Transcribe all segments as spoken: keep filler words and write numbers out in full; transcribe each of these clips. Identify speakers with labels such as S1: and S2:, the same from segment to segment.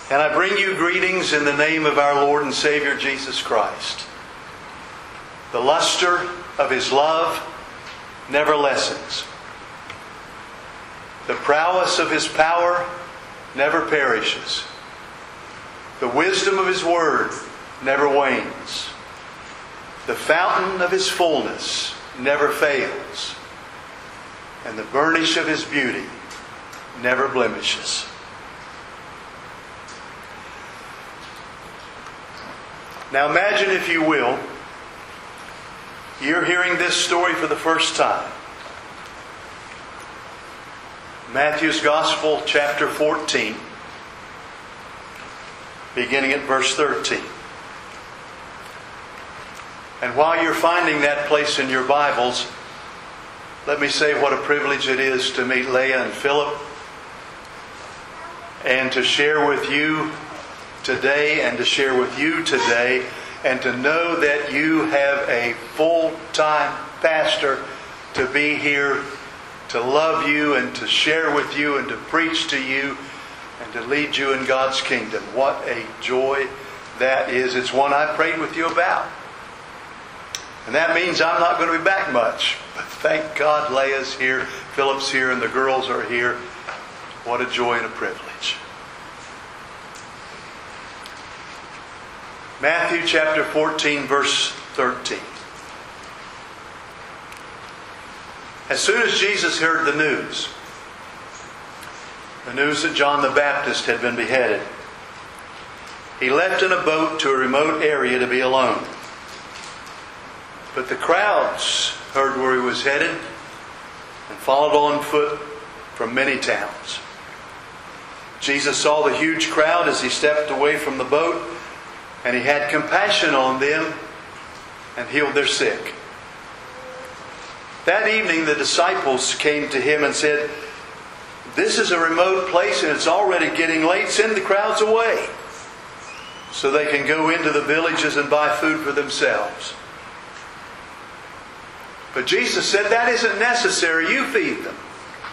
S1: And I bring you greetings in the name of our Lord and Savior Jesus Christ. The luster of His love never lessens. The prowess of His power never perishes. The wisdom of His word never wanes. The fountain of His fullness never fails. And the burnish of His beauty never blemishes. Now imagine, if you will, you're hearing this story for the first time. Matthew's Gospel, chapter fourteen, beginning at verse thirteen. And while you're finding that place in your Bibles, let me say what a privilege it is to meet Leah and Philip and to share with you today and to share with you today and to know that you have a full-time pastor to be here to love you and to share with you and to preach to you and to lead you in God's kingdom. What a joy that is. It's one I prayed with you about. And that means I'm not going to be back much. But thank God Leah's here, Philip's here, and the girls are here. What a joy and a privilege. Matthew chapter fourteen, verse thirteen. As soon as Jesus heard the news, the news that John the Baptist had been beheaded, he left in a boat to a remote area to be alone. But the crowds heard where he was headed and followed on foot from many towns. Jesus saw the huge crowd as he stepped away from the boat, and he had compassion on them and healed their sick. That evening the disciples came to him and said, "This is a remote place and it's already getting late. Send the crowds away so they can go into the villages and buy food for themselves." But Jesus said, "That isn't necessary. You feed them."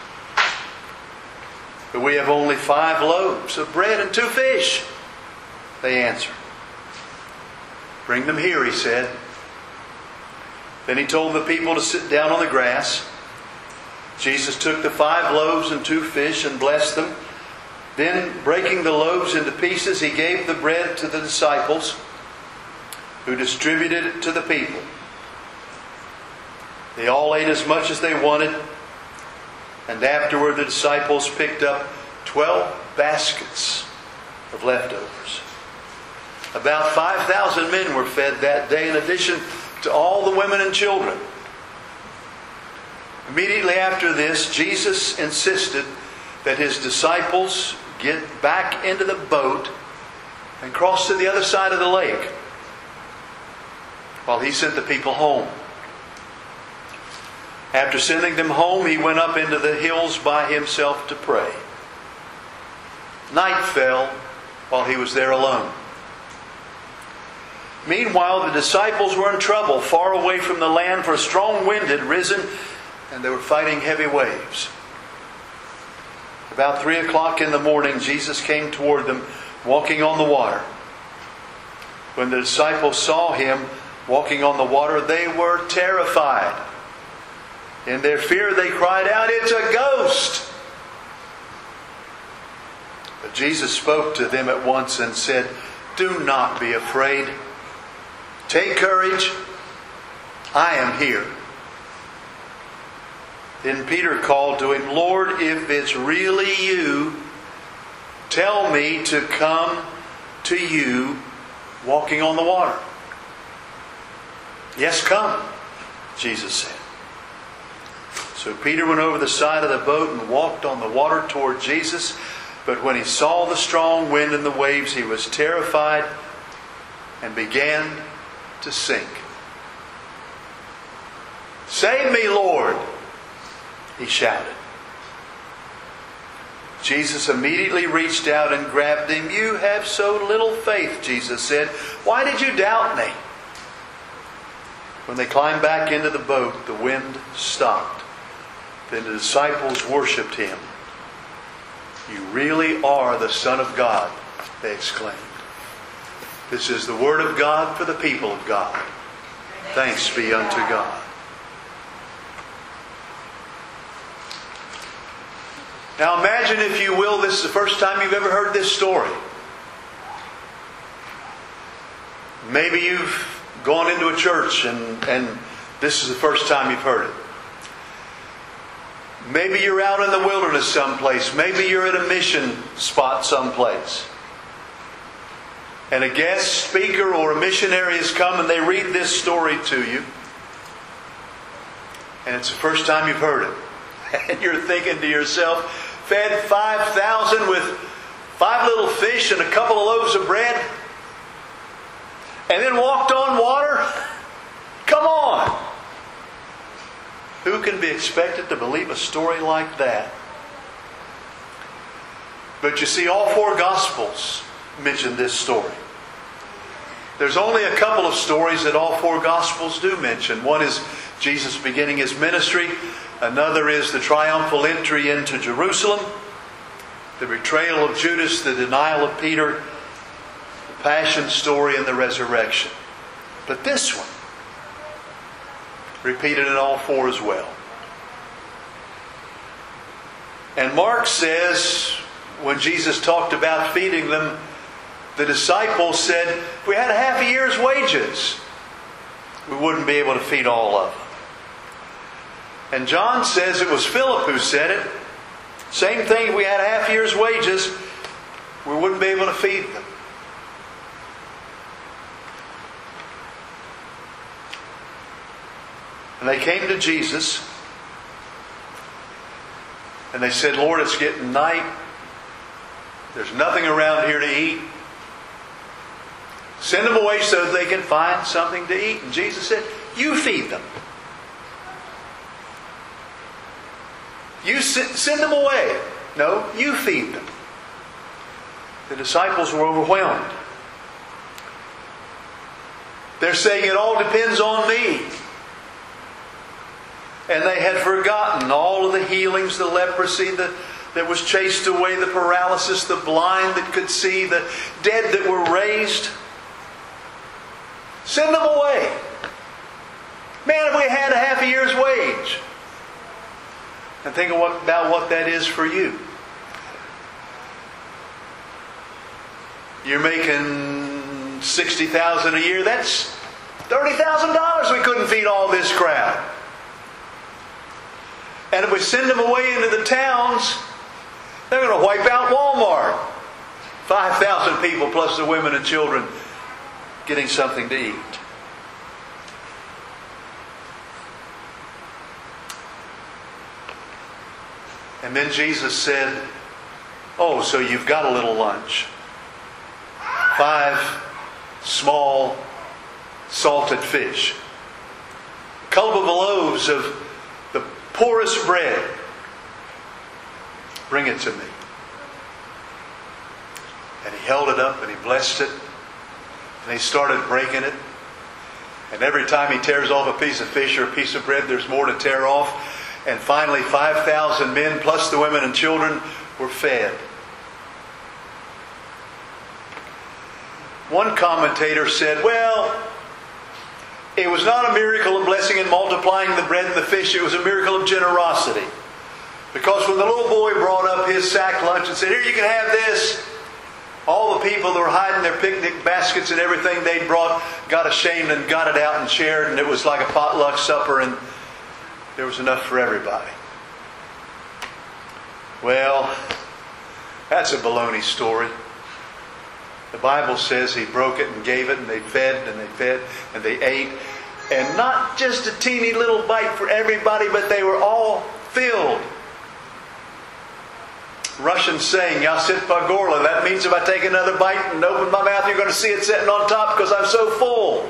S1: "But we have only five loaves of bread and two fish," they answered. "Bring them here," he said. Then he told the people to sit down on the grass. Jesus took the five loaves and two fish and blessed them. Then, breaking the loaves into pieces, he gave the bread to the disciples, who distributed it to the people. They all ate as much as they wanted, and afterward the disciples picked up twelve baskets of leftovers. About five thousand men were fed that day, in addition to all the women and children. Immediately after this, Jesus insisted that his disciples get back into the boat and cross to the other side of the lake, while he sent the people home. After sending them home, he went up into the hills by himself to pray. Night fell while he was there alone. Meanwhile, the disciples were in trouble far away from the land, for a strong wind had risen and they were fighting heavy waves. About three o'clock in the morning, Jesus came toward them, walking on the water. When the disciples saw him walking on the water, they were terrified. In their fear, they cried out, "It's a ghost!" But Jesus spoke to them at once and said, "Do not be afraid. Take courage. I am here." Then Peter called to him, "Lord, if it's really you, tell me to come to you walking on the water." "Yes, come," Jesus said. So Peter went over the side of the boat and walked on the water toward Jesus. But when he saw the strong wind and the waves, he was terrified and began to sink. "Save me, Lord!" he shouted. Jesus immediately reached out and grabbed him. "You have so little faith," Jesus said. "Why did you doubt me?" When they climbed back into the boat, the wind stopped. Then the disciples worshipped him. "You really are the Son of God," they exclaimed. This is the word of God for the people of God. Thanks be unto God. Now imagine, if you will, this is the first time you've ever heard this story. Maybe you've gone into a church and, and this is the first time you've heard it. Maybe you're out in the wilderness someplace. Maybe you're at a mission spot someplace. And a guest speaker or a missionary has come and they read this story to you. And it's the first time you've heard it. And you're thinking to yourself, fed five thousand with five little fish and a couple of loaves of bread? And then walked on water? Come on! Who can be expected to believe a story like that? But you see, all four Gospels mention this story. There's only a couple of stories that all four Gospels do mention. One is Jesus beginning His ministry. Another is the triumphal entry into Jerusalem. The betrayal of Judas, the denial of Peter, the passion story, and the resurrection. But this one, repeated in all four as well. And Mark says, when Jesus talked about feeding them, the disciples said, if we had a half a year's wages, we wouldn't be able to feed all of them. And John says it was Philip who said it. Same thing, if we had a half a year's wages, we wouldn't be able to feed them. And they came to Jesus and they said, Lord, it's getting night. There's nothing around here to eat. Send them away so that they can find something to eat. And Jesus said, you feed them. You send them away. No, you feed them. The disciples were overwhelmed. They're saying it all depends on me. And they had forgotten all of the healings, the leprosy the, that was chased away, the paralysis, the blind that could see, the dead that were raised. Send them away. Man, if we had a half a year's wage. And think of what, about what that is for you. You're making sixty thousand dollars a year. That's thirty thousand dollars we couldn't feed all this crowd. And if we send them away into the towns, they're going to wipe out Walmart. five thousand people plus the women and children getting something to eat. And then Jesus said, oh, so you've got a little lunch. Five small salted fish. A couple of loaves of the poorest bread. Bring it to me. And he held it up and he blessed it. And he started breaking it. And every time he tears off a piece of fish or a piece of bread, there's more to tear off. And finally, five thousand men, plus the women and children, were fed. One commentator said, well, it was not a miracle of blessing and multiplying the bread and the fish. It was a miracle of generosity. Because when the little boy brought up his sack lunch and said, here, you can have this, all the people that were hiding their picnic baskets and everything they'd brought got ashamed and got it out and shared. And it was like a potluck supper, and there was enough for everybody. Well, that's a baloney story. The Bible says he broke it and gave it, and they fed and they fed and they ate. And not just a teeny little bite for everybody, but they were all filled. Russian saying, "Ya sit pa gorla." That means if I take another bite and open my mouth, you're going to see it sitting on top because I'm so full.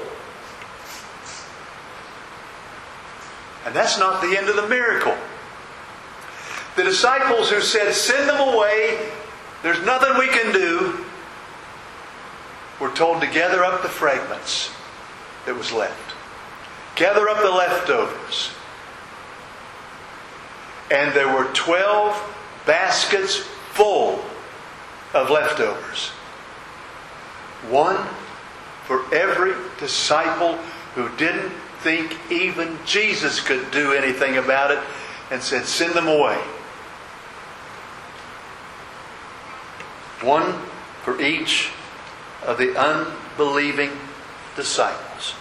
S1: And that's not the end of the miracle. The disciples who said, send them away, there's nothing we can do, were told to gather up the fragments that was left. Gather up the leftovers. And there were twelve baskets full of leftovers. One for every disciple who didn't think even Jesus could do anything about it and said, send them away. One for each of the unbelieving disciples.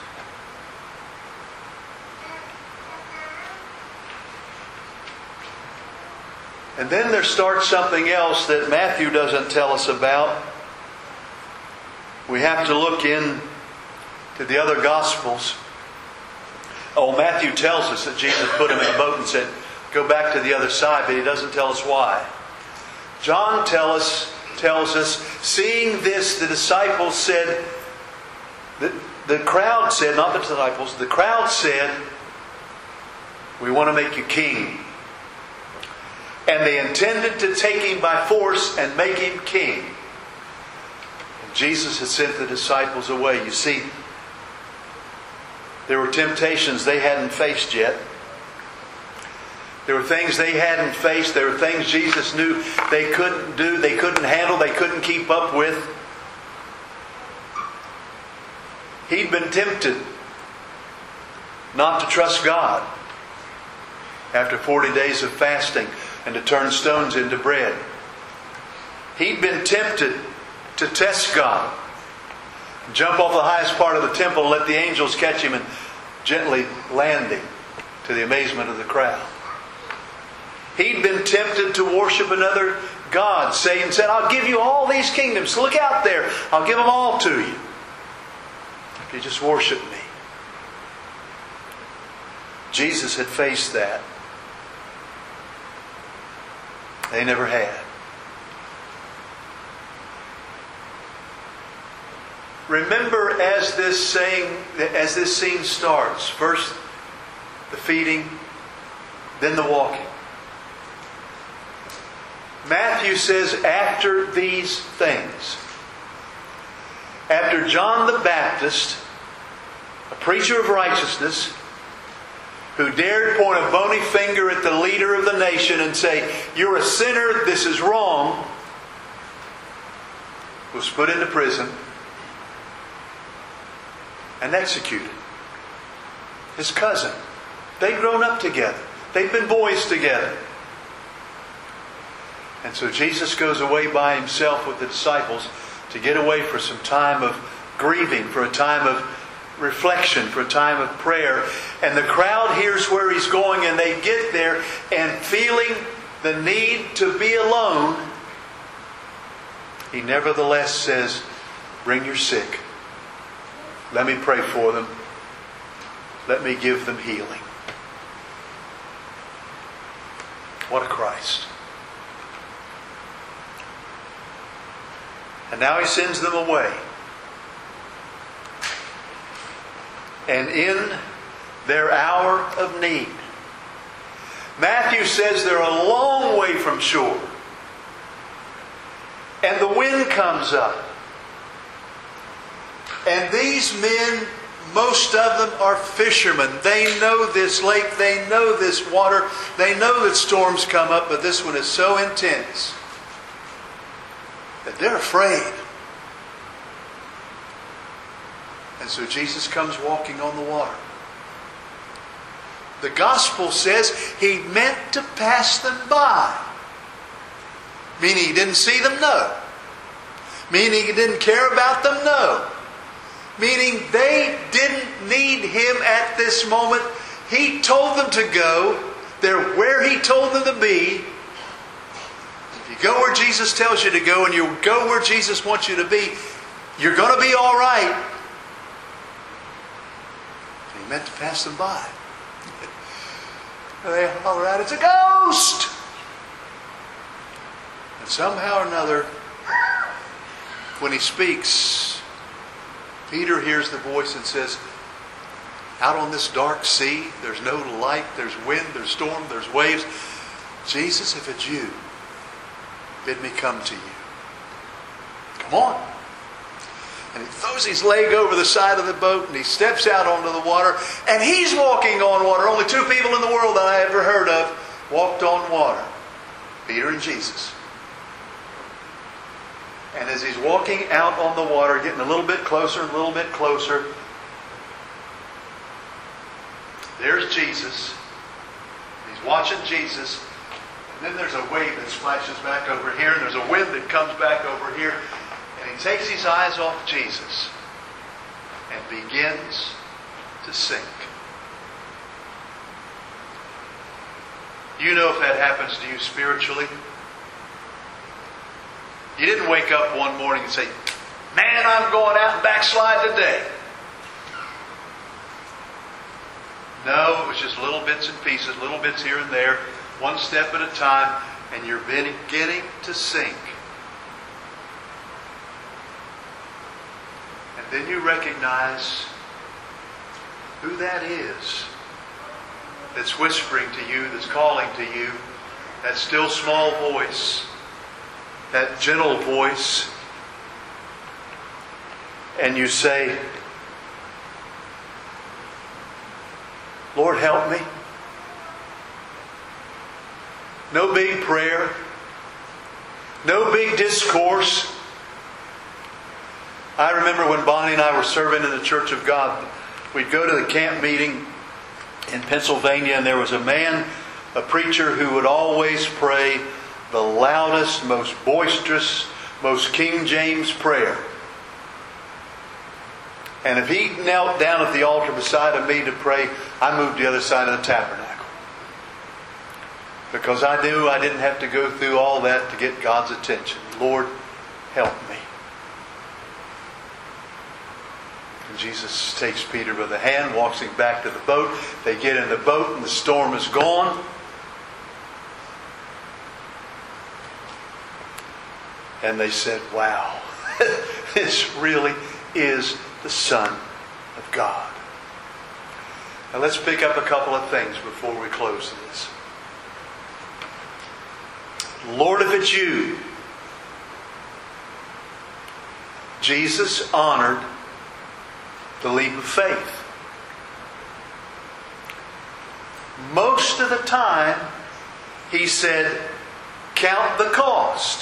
S1: And then there starts something else that Matthew doesn't tell us about. We have to look in to the other Gospels. Oh, Matthew tells us that Jesus put him in a boat and said, go back to the other side, but he doesn't tell us why. John tell us, tells us, seeing this, the disciples said, the, the crowd said, not the disciples, the crowd said, we want to make you king. And they intended to take him by force and make him king. And Jesus had sent the disciples away. You see, there were temptations they hadn't faced yet. There were things they hadn't faced. There were things Jesus knew they couldn't do, they couldn't handle, they couldn't keep up with. He'd been tempted not to trust God after forty days of fasting and to turn stones into bread. He'd been tempted to test God. Jump off the highest part of the temple and let the angels catch him and gently land him, to the amazement of the crowd. He'd been tempted to worship another god. Satan said, I'll give you all these kingdoms. Look out there. I'll give them all to you if you just worship me. Jesus had faced that. They never had. Remember, as this saying, as this scene starts, first the feeding, then the walking. Matthew says, after these things, after John the Baptist, a preacher of righteousness, who dared point a bony finger at the leader of the nation and say, you're a sinner, this is wrong, was put into prison and executed. His cousin. They'd grown up together. They'd been boys together. And so Jesus goes away by himself with the disciples to get away for some time of grieving, for a time of reflection, for a time of prayer. And the crowd hears where he's going, and they get there, and feeling the need to be alone, he nevertheless says, bring your sick. Let me pray for them. Let me give them healing. What a Christ. And now he sends them away. And in their hour of need, Matthew says they're a long way from shore. And the wind comes up. And these men, most of them are fishermen. They know this lake. They know this water. They know that storms come up, but this one is so intense that they're afraid. And so Jesus comes walking on the water. The gospel says he meant to pass them by. Meaning he didn't see them? No. Meaning he didn't care about them? No. Meaning they didn't need him at this moment. He told them to go. They're where he told them to be. If you go where Jesus tells you to go and you go where Jesus wants you to be, you're going to be all right. He meant to pass them by. They holler out, it's a ghost! And somehow or another, when he speaks, Peter hears the voice and says, out on this dark sea, there's no light, there's wind, there's storm, there's waves. Jesus, if it's you, bid me come to you. Come on. And he throws his leg over the side of the boat and he steps out onto the water. And he's walking on water. Only two people in the world that I ever heard of walked on water. Peter and Jesus. And as he's walking out on the water, getting a little bit closer, a little bit closer, there's Jesus. He's watching Jesus. And then there's a wave that splashes back over here, and there's a wind that comes back over here. And he takes his eyes off Jesus and begins to sink. You know if that happens to you spiritually. You didn't wake up one morning and say, man, I'm going out and backslide today. No, it was just little bits and pieces, little bits here and there, one step at a time, and you're beginning to sink. And then you recognize who that is that's whispering to you, that's calling to you, that still small voice, that gentle voice. And you say, Lord, help me. No big prayer. No big discourse. I remember when Bonnie and I were serving in the Church of God, we'd go to the camp meeting in Pennsylvania, and there was a man, a preacher, who would always pray the loudest, most boisterous, most King James prayer. And if he knelt down at the altar beside of me to pray, I moved to the other side of the tabernacle. Because I knew I didn't have to go through all that to get God's attention. Lord, help me. And Jesus takes Peter by the hand, walks him back to the boat. They get in the boat and the storm is gone. And they said, wow, this really is the Son of God. Now let's pick up a couple of things before we close this. Lord, if it's you, Jesus honored the leap of faith. Most of the time, He said, count the cost.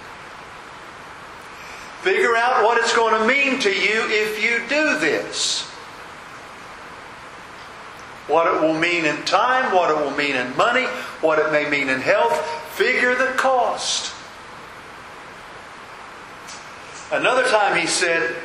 S1: Figure out what it's going to mean to you if you do this. What it will mean in time, what it will mean in money, what it may mean in health. Figure the cost. Another time He said,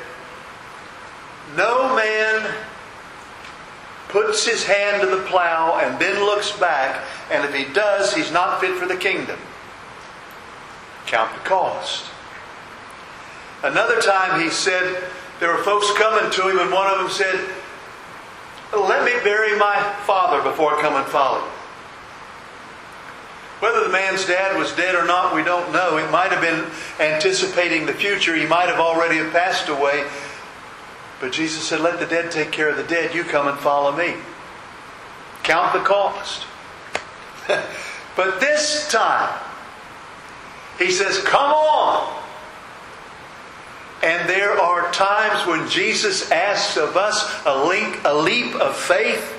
S1: no man puts his hand to the plow and then looks back, and if he does, he's not fit for the kingdom. Count the cost. Another time He said, there were folks coming to Him, and one of them said, let me bury my father before I come and follow you. Whether the man's dad was dead or not, we don't know. It might have been anticipating the future. He might have already have passed away. But Jesus said, let the dead take care of the dead. You come and follow me. Count the cost. But this time, He says, come on. And there are times when Jesus asks of us a, link, a leap of faith.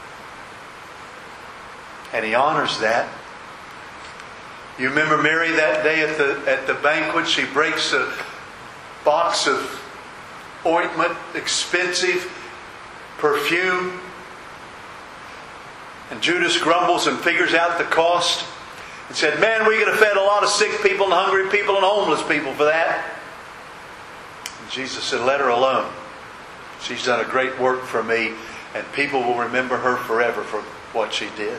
S1: And He honors that. You remember Mary that day at the, at the banquet? She breaks a box of ointment, expensive perfume. And Judas grumbles and figures out the cost. And said, man, we could have fed a lot of sick people and hungry people and homeless people for that. And Jesus said, let her alone. She's done a great work for me, and people will remember her forever for what she did.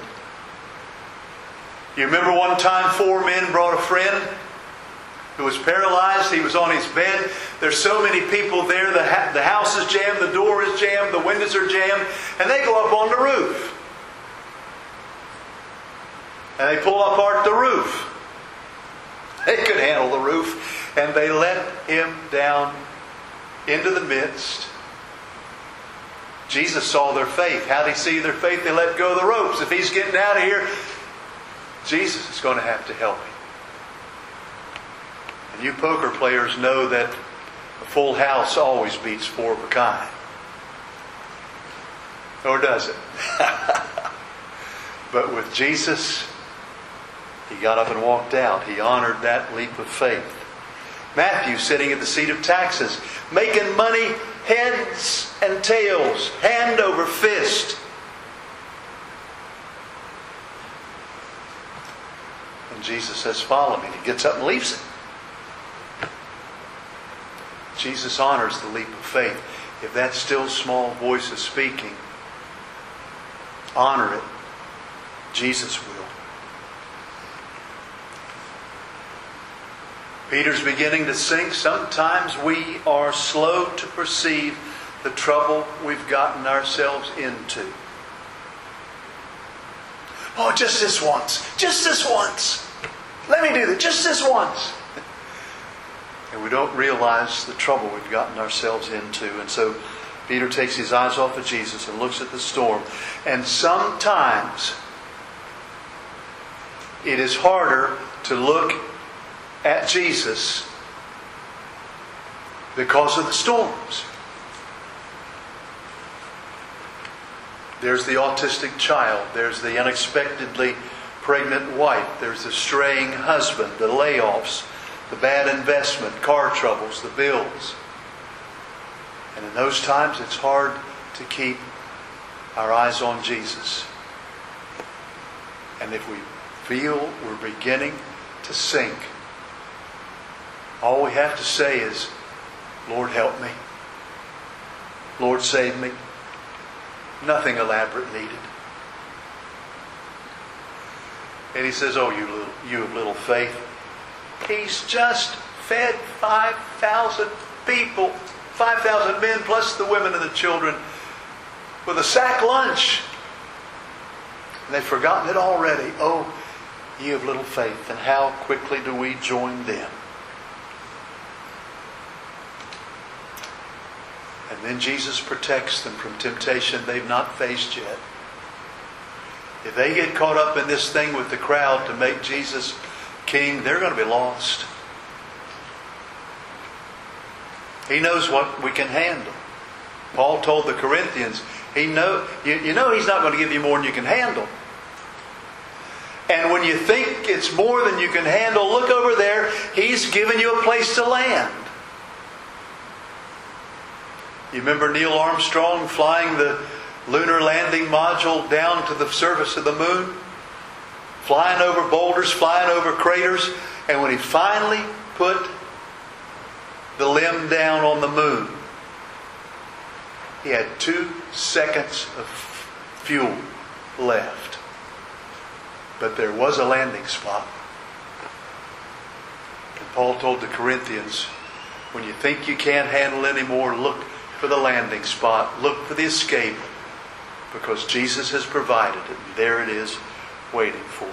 S1: You remember one time four men brought a friend who was paralyzed. He was on his bed. There's so many people there. The, ha- the house is jammed. The door is jammed. The windows are jammed. And they go up on the roof. And they pull apart the roof. They could handle the roof. And they let him down into the midst. Jesus saw their faith. How did He see their faith? They let go of the ropes. If he's getting out of here, Jesus is going to have to help him. And you poker players know that a full house always beats four of a kind. Or does it? But with Jesus, He got up and walked out. He honored that leap of faith. Matthew sitting at the seat of taxes, making money heads and tails, hand over fist. And Jesus says, follow me. And he gets up and leaves it. Jesus honors the leap of faith. If that still small voice is speaking, honor it. Jesus will. Peter's beginning to sink. Sometimes we are slow to perceive the trouble we've gotten ourselves into. Oh, just this once. Just this once. Let me do that. Just this once. And we don't realize the trouble we've gotten ourselves into. And so Peter takes his eyes off of Jesus and looks at the storm. And sometimes it is harder to look at Jesus because of the storms. There's the autistic child. There's the unexpectedly pregnant wife. There's the straying husband, the layoffs, the bad investment, car troubles, the bills. And in those times, it's hard to keep our eyes on Jesus. And if we feel we're beginning to sink, all we have to say is, Lord, help me. Lord, save me. Nothing elaborate needed. And he says, oh, you little, you of little faith. He's just fed five thousand people, five thousand men plus the women and the children with a sack lunch. And they've forgotten it already. Oh, ye of little faith. And how quickly do we join them? And then Jesus protects them from temptation they've not faced yet. If they get caught up in this thing with the crowd to make Jesus king, they're going to be lost. He knows what we can handle. Paul told the Corinthians, he know, you, you know he's not going to give you more than you can handle. And when you think it's more than you can handle, look over there. He's given you a place to land. You remember Neil Armstrong flying the lunar landing module down to the surface of the moon? Flying over boulders, flying over craters. And when he finally put the limb down on the moon, he had two seconds of fuel left. But there was a landing spot. And Paul told the Corinthians, when you think you can't handle anymore, look for the landing spot. Look for the escape. Because Jesus has provided it. And there it is, waiting for you.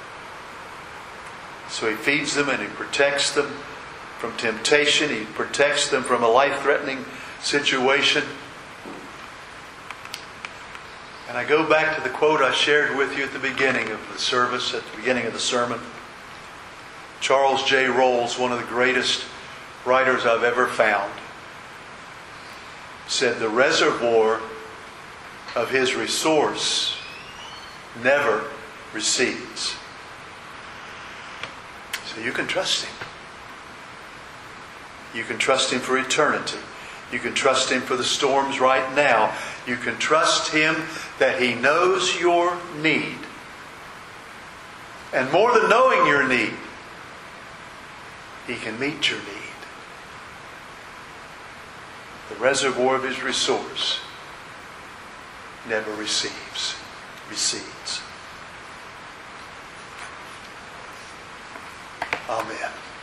S1: So he feeds them and he protects them from temptation. He protects them from a life-threatening situation. And I go back to the quote I shared with you at the beginning of the service, at the beginning of the sermon. Charles J. Rolls, one of the greatest writers I've ever found, said the reservoir of his resource never recedes. So you can trust him. You can trust him for eternity. You can trust him for the storms right now. You can trust him that he knows your need. And more than knowing your need, he can meet your need. The reservoir of his resource never receives, recedes. Amen.